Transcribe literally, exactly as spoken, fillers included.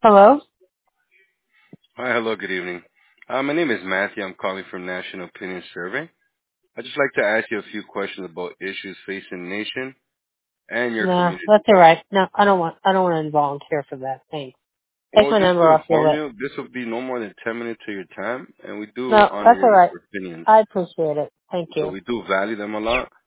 Hello? Hi, hello, good evening. Uh, my name is Matthew. I'm calling from National Opinion Survey. I'd just like to ask you a few questions about issues facing the nation and your No, community. that's all right. No, I don't want I don't want to volunteer for that. Thanks. Take Well, my just number to off your inform list. you, this will be no more than ten minutes of your time, and we do No, honor that's all your right. opinions. I appreciate it. Thank So you. we do value them a lot.